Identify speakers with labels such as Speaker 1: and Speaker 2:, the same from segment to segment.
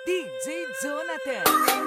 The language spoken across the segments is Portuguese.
Speaker 1: DJ Jonathan.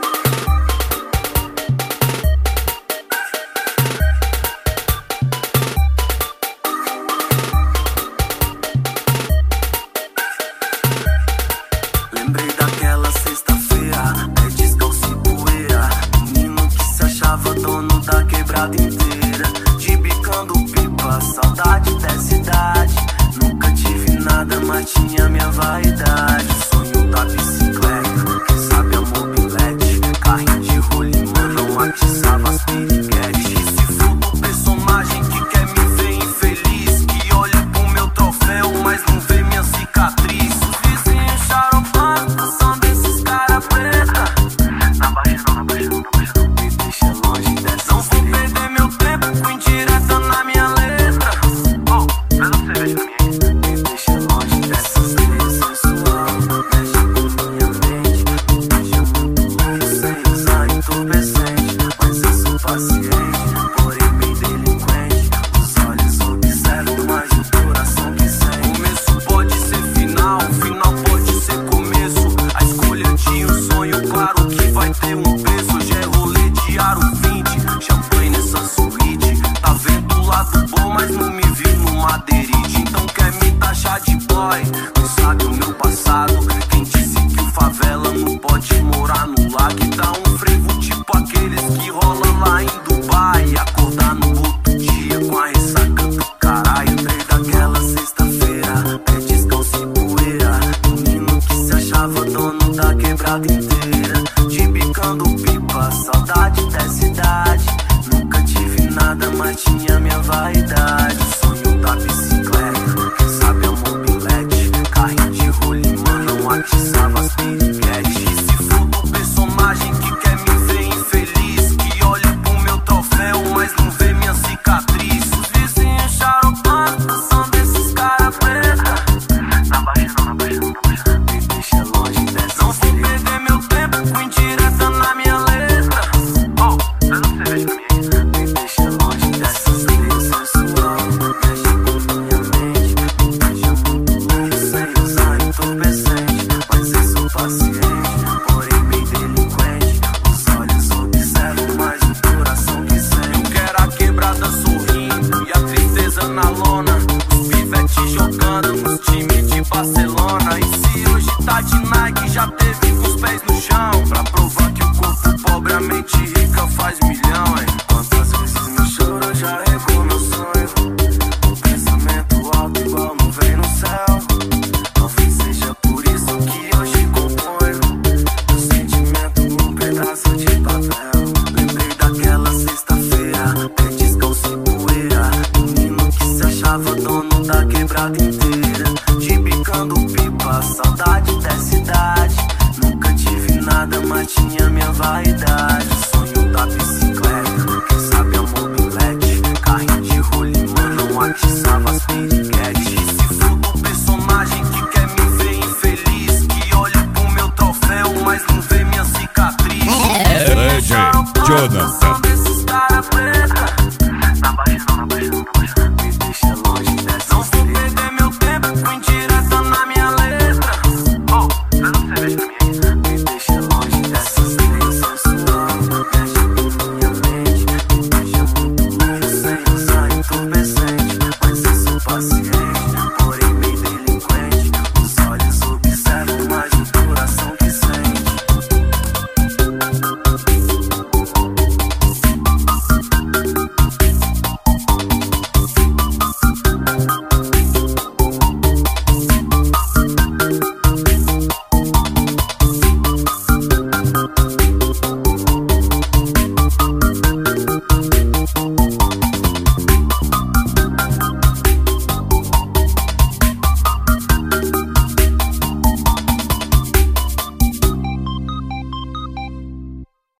Speaker 2: Lembrei daquela sexta-feira, descalço e poeira. Menino que se achava dono da quebrada inteira. De bicando pipa, saudade dessa idade. Nunca tive nada, mas tinha minha vaidade. Sonho da bicicleta, quem sabe a mobilete. Carrinho de rolimã, não atiçava as piriguetes. E se for do personagem que quer me ver infeliz, que olha pro meu troféu, mas não vê minha cicatriz. Os vizinhos charopando, passando esses cara preta. Na baixa não, me deixa longe dessa. Não vou perder meu tempo com indireta na minha letra. Oh, traz uma cerveja na minha. Me deixa longe dessas ideias sensual. Mexe com minha mente, me deixa muito louco sem usar entorpecente. Mas eu sou paciente, porém bem delinquente. Os olhos observam, mas o coração que sente. Começo pode ser final, final pode ser começo. A escolha de um sonho, claro que vai ter um preço. Hoje é rolê de aro 20, champanhe nessa suíte. Tá vendo o lado bom, mas não me vi no madeirite. Então quer me taxar de boy, não sabe o meu passado. Quem disse que o favela não pode morar no lar? Que dá um frevo tipo aqueles que rolam lá em Dubai. Acordar no outro dia com a ressaca do caralho. Lembrei daquela sexta-feira, descalço e poeira. Menino que se achava dono da quebrada inteira. De bicando pipa, saudade dessa idade. Nunca tive nada, mas tinha minha vaidade. Sonho da bicicleta, quem sabe a mobilete. Carrinho de rolimã, não atiçava as piriguetes. E se for do personagem que quer me ver infeliz, que olha pro meu troféu, mas não vê minha cicatriz. Os vizinhos charopando, passando esses cara preta. Na baixa não, me deixa longe dessa. Não vou perder meu tempo com indireta na minha letra. Oh, traz uma cerveja na minha. Me deixa longe dessas ideias sensual. Mexe com minha mente, me deixa muito louco sem usar entorpecente. Mas eu sou paciente, porém bem delinquente. Os olhos observam, mas o coração que sente. Eu quero a quebrada sorrindo e a tristeza na lona. Os pivetes jogando nos times de Barcelona. E se hoje tá de Nike, já teve com os pés no chão. Pra provar que o corpo pobre, a mente rica faz milhão, hein? Quantas vezes meu choro já regou meu sonho. O pensamento alto igual nuvem no céu. Talvez seja por isso que hoje componho meu sentimento num pedaço de papel. Lembrei daquela sexta-feira, descalço e poeira. Menino que se achava dono da quebrada inteira. De bicando pipa, saudade dessa idade. Nunca tive nada, mas tinha minha vaidade. Sonho da bicicleta, quem sabe a mobilete. Carrinho de rolimã, não atiçava as piriguetes. E se for do personagem que quer me ver infeliz, que olha pro meu troféu, mas não vê minha cicatriz.
Speaker 3: DJ Jonathan.